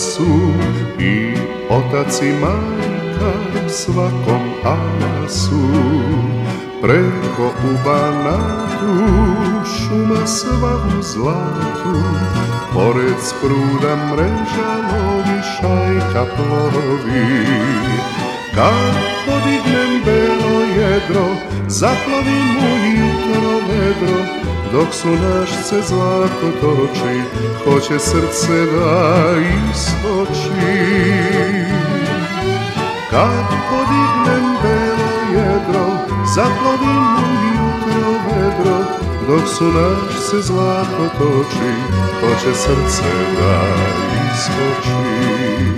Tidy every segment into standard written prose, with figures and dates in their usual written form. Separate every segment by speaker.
Speaker 1: su i otac i majka svakom alasu. Preko u Banatu šuma sva u zlatu, pored spruda mreža lovi, šajka plovi. Kad podignem belo jedro, zaplovim u jutro vedro, dok su našce zlato toči, hoće srce da iskoči. Kad podignem belo jedro, zaplovim u jutro vedro, dok su našce zlato toči, hoće srce da iskoči.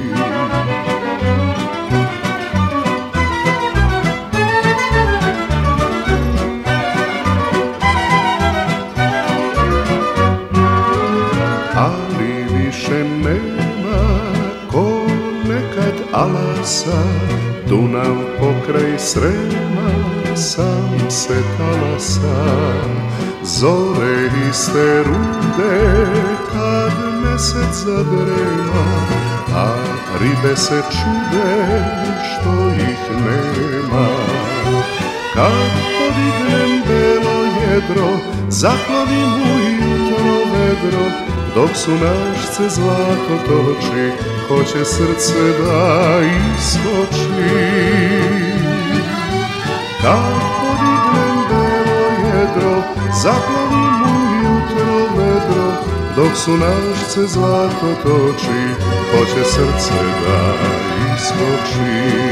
Speaker 1: Ali više nema ko nekad alasa, Dunav pokraj Srema sam se talasa. Zore iste rude kad mesec zadrema, a ribe se čude što ih nema. Kad podignem belo jedro, zaplovim u jutro vedro, dok su našce zlato toči, hoće srce da iskoči. Kad podignem belo jedro, zaplovim u jutro vedro, dok su našce zlato toči, hoće srce da iskoči.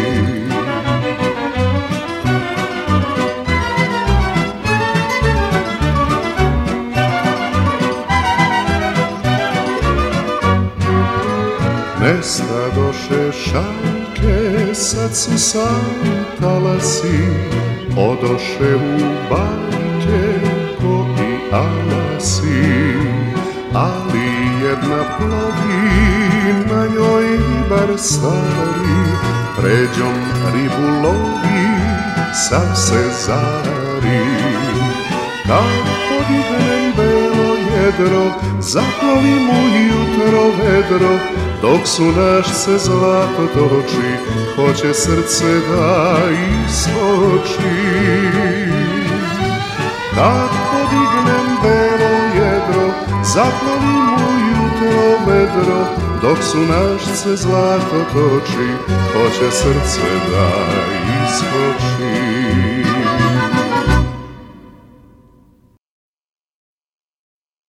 Speaker 1: Nestadoše šaljke, sad su sam talasi, odoše u bajke ko i alasi. Ali jedna plovi, na njoj ribar stari, pređom ribu lovi, sav se zari. Kad podignem belo jedro, zaplovim u jutro vedro, dok su našce zlato toči, hoće srce da iskoči. Kad podignem belo jedro, zaplovim u jutro vedro, dok su našce zlato toči, hoće srce da iskoči.